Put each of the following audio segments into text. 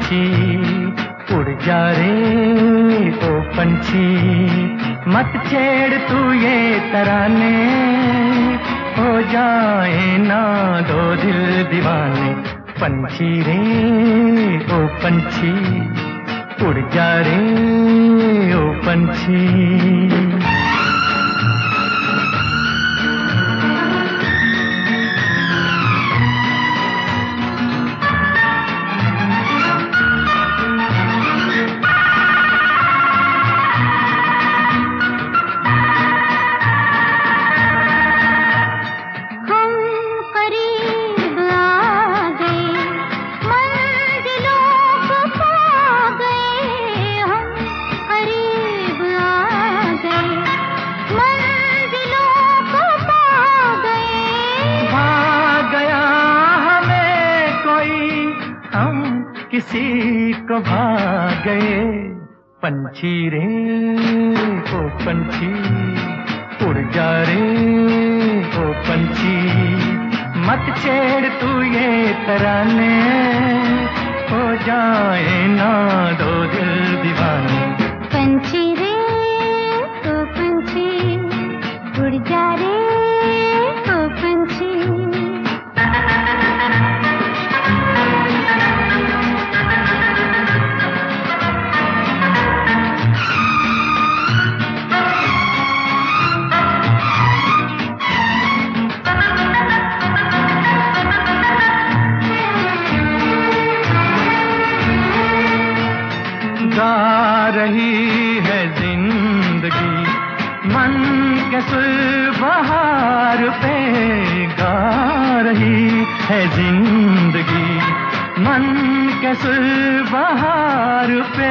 पंछी उड़ जा रे ओ पंछी, मत छेड़ तू ये तराने, हो जाए ना दो दिल दीवाने। पंछी रे ओ पंछी उड़ जा रे ओ पंछी। किसी को भाग गए। पंछी रे ओ पंछी उड़ जा रे ओ पंछी, मत छेड़ तू ये तराने, हो जाए ना दो दिल दीवाने। पंछी रे ओ पंछी उड़ जा रे ओ पंछी। गा रही है जिंदगी मन के सुर बहार पे, गा रही है जिंदगी मन के सुर बहार पे।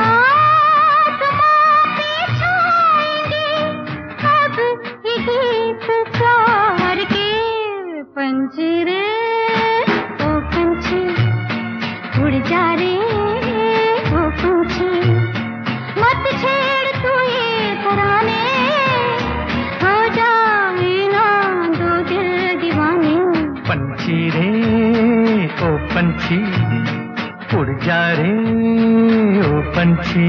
पंछी रे ओ पंछी उड़ जा रे ओ पंछी, मत छेड़ तू ये तराने, हो जाए ना दो दिल दीवाने। पंछी रे ओ पंछी उड़ जा रे ओ पंछी।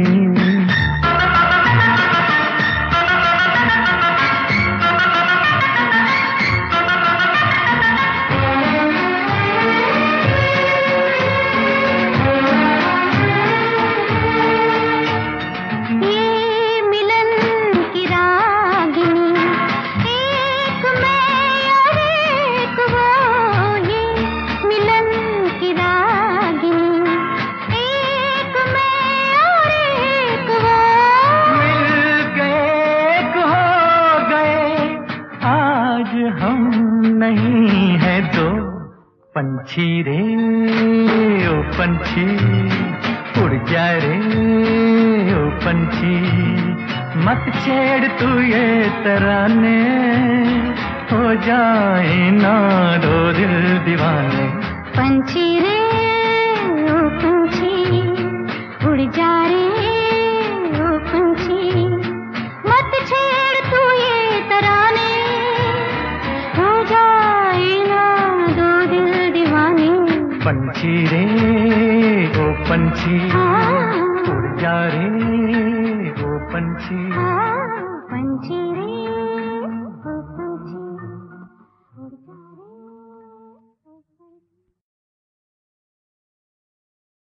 हम नहीं है दो पंछी रे ओ पंछी उड़ जा रे ओ पंछी, मत छेड़ तू ये तराने, हो जाए ना दो दिल दीवाने। पंछी रे ओ पंछी उड़ जा रे ओ पंछी, मत छेड़ तू ये तराने, हो जाए ना दो दिल दीवाने। पंछी रे ओ पंछी उड़ जा रे ओ पंछी।